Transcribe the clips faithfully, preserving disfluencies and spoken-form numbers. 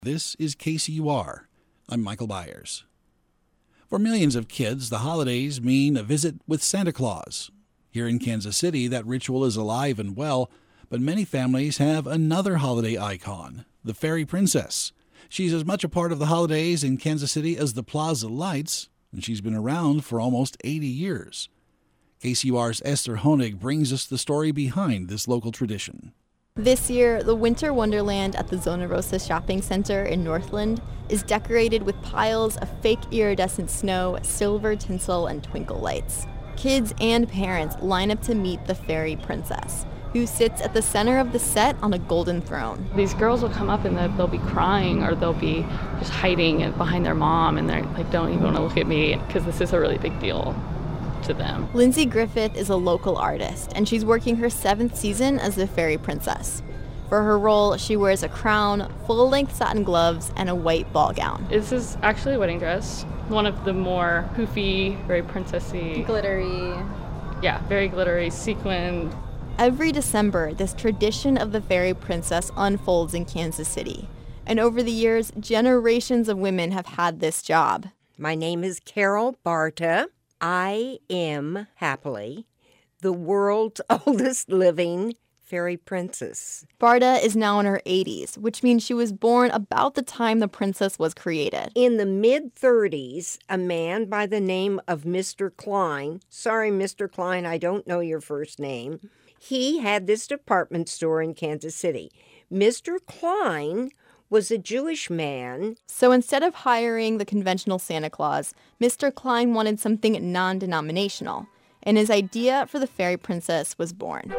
This is K C U R. I'm Michael Byers. For millions of kids, the holidays mean a visit with Santa Claus. Here in Kansas City, that ritual is alive and well, but many families have another holiday icon, the Fairy Princess. She's as much a part of the holidays in Kansas City as the Plaza Lights, and she's been around for almost eighty years. K C U R's Esther Honig brings us the story behind this local tradition. This year, the Winter Wonderland at the Zona Rosa Shopping Center in Northland is decorated with piles of fake iridescent snow, silver tinsel, and twinkle lights. Kids and parents line up to meet the Fairy Princess, who sits at the center of the set on a golden throne. These girls will come up and they'll be crying or they'll be just hiding behind their mom and they're like, don't even want to look at me because this is a really big deal to them. Lindsay Griffith is a local artist, and she's working her seventh season as the Fairy Princess. For her role, she wears a crown, full-length satin gloves, and a white ball gown. This is actually a wedding dress, one of the more poofy, very princessy. Glittery. Yeah, very glittery, sequined. Every December, this tradition of the Fairy Princess unfolds in Kansas City. And over the years, generations of women have had this job. My name is Carol Barta. I am, happily, the world's oldest living fairy princess. Barta is now in her eighties, which means she was born about the time the princess was created. In the mid-thirties, a man by the name of Mister Klein, sorry, Mister Klein, I don't know your first name, he had this department store in Kansas City. Mister Klein was a Jewish man. So instead of hiring the conventional Santa Claus, Mister Klein wanted something non-denominational, and his idea for the Fairy Princess was born.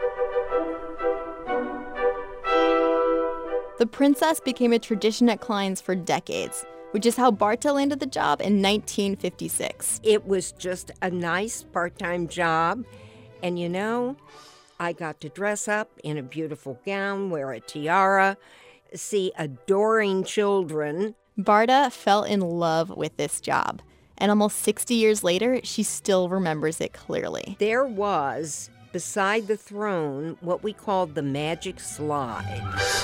The princess became a tradition at Klein's for decades, which is how Barta landed the job in nineteen fifty-six. It was just a nice part-time job, and you know, I got to dress up in a beautiful gown, wear a tiara, see adoring children. Barta fell in love with this job, and almost sixty years later, she still remembers it clearly. There was, beside the throne, what we called the magic slide.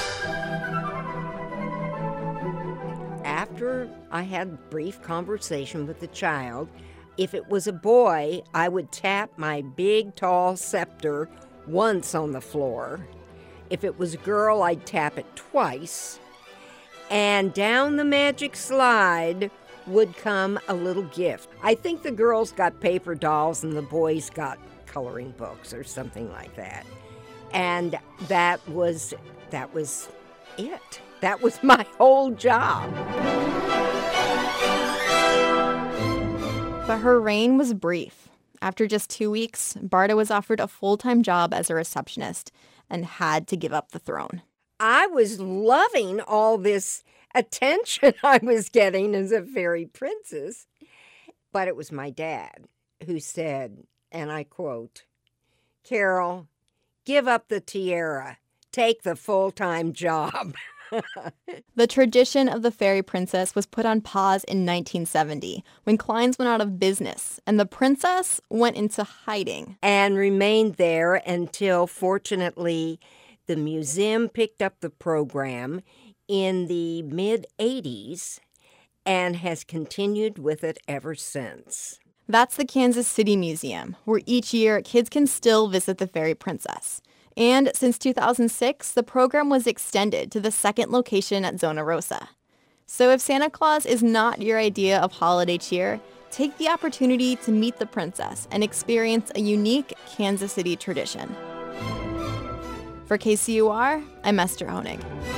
After I had a brief conversation with the child, if it was a boy, I would tap my big, tall scepter once on the floor. If it was a girl, I'd tap it twice. And down the magic slide would come a little gift. I think the girls got paper dolls and the boys got coloring books or something like that. And that was, that was it. That was my whole job. But her reign was brief. After just two weeks, Barta was offered a full-time job as a receptionist and had to give up the throne. I was loving all this attention I was getting as a fairy princess. But it was my dad who said, and I quote, "Carol, give up the tiara. Take the full-time job." The tradition of the Fairy Princess was put on pause in nineteen seventy when Klein's went out of business and the princess went into hiding. And remained there until, fortunately, the museum picked up the program in the mid-eighties and has continued with it ever since. That's the Kansas City Museum, where each year kids can still visit the Fairy Princess. And since two thousand six, the program was extended to the second location at Zona Rosa. So if Santa Claus is not your idea of holiday cheer, take the opportunity to meet the princess and experience a unique Kansas City tradition. For K C U R, I'm Esther Honig.